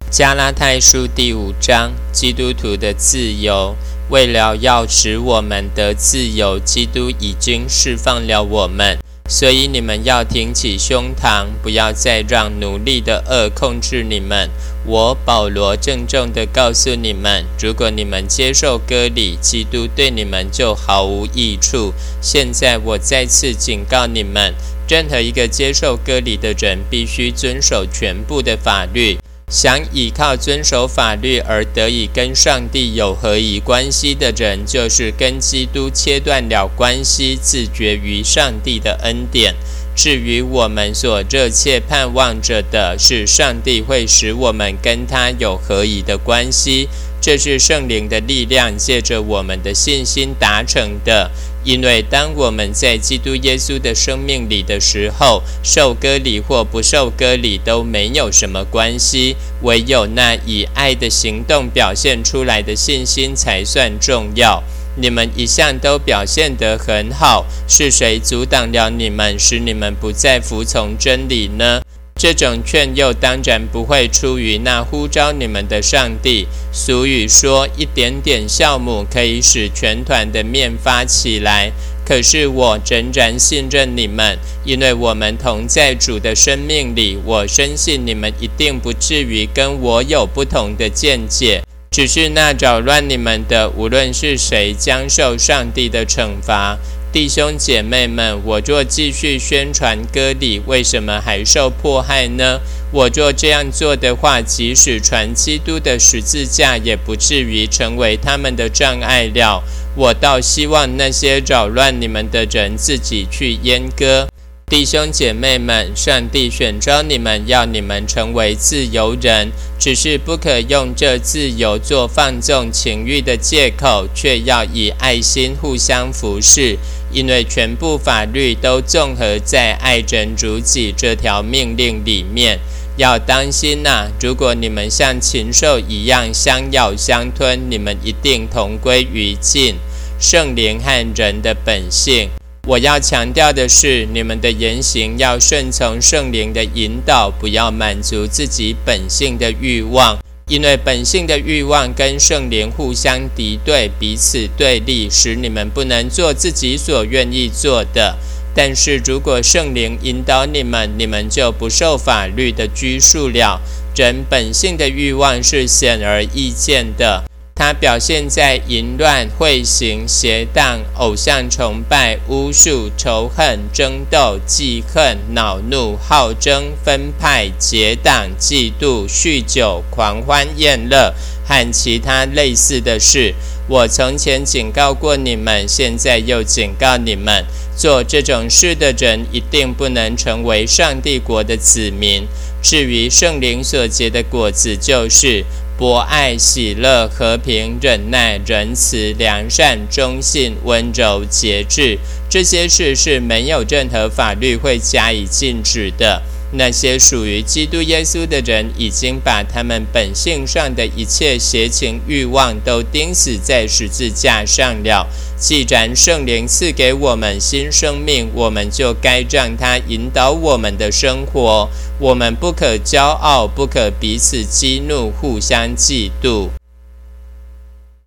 加拉太书第5章，基督徒的自由。为了要使我们得自由，基督已经释放了我们，所以你们要挺起胸膛，不要再让奴隶的恶控制你们。我保罗郑重地告诉你们，如果你们接受割礼，基督对你们就毫无益处。现在我再次警告你们，任何一个接受割礼的人必须遵守全部的法律。想依靠遵守法律而得以跟上帝有合宜关系的人，就是跟基督切断了关系，自绝于上帝的恩典。至于我们所热切盼望着的，是上帝会使我们跟他有合宜的关系，这是圣灵的力量借着我们的信心达成的。因为当我们在基督耶稣的生命里的时候，受割礼或不受割礼都没有什么关系，唯有那以爱的行动表现出来的信心才算重要。你们一向都表现得很好，是谁阻挡了你们，使你们不再服从真理呢？这种劝诱当然不会出于那呼召你们的上帝。俗语说，一点点酵母可以使全团的面发起来。可是我仍然信任你们，因为我们同在主的生命里。我深信你们一定不至于跟我有不同的见解。只是那扰乱你们的，无论是谁，将受上帝的惩罚。弟兄姐妹们，我若继续宣传割礼，为什么还受迫害呢？我若这样做的话，即使传基督的十字架，也不至于成为他们的障碍了。我倒希望那些扰乱你们的人自己去阉割。弟兄姐妹们，上帝选召你们，要你们成为自由人，只是不可用这自由做放纵情欲的借口，却要以爱心互相服侍，因为全部法律都综合在爱人如己这条命令里面。要当心啊，如果你们像禽兽一样相咬相吞，你们一定同归于尽。圣灵和人的本性。我要强调的是，你们的言行要顺从圣灵的引导，不要满足自己本性的欲望，因为本性的欲望跟圣灵互相敌对，彼此对立，使你们不能做自己所愿意做的。但是如果圣灵引导你们，你们就不受法律的拘束了。人本性的欲望是显而易见的，它表现在淫乱、秽行、邪荡、偶像崇拜、巫术、仇恨、争斗、记恨、恼怒、好争、分派、结党、嫉妒、酗酒、狂欢宴乐和其他类似的事。我从前警告过你们，现在又警告你们，做这种事的人一定不能成为上帝国的子民。至于圣灵所结的果子，就是博爱、喜乐、和平、忍耐、仁慈、良善、忠信、温柔、节制。这些事是没有任何法律会加以禁止的。那些属于基督耶稣的人，已经把他们本性上的一切邪情欲望都钉死在十字架上了。既然圣灵赐给我们新生命，我们就该让他引导我们的生活。我们不可骄傲，不可彼此激怒，互相嫉妒。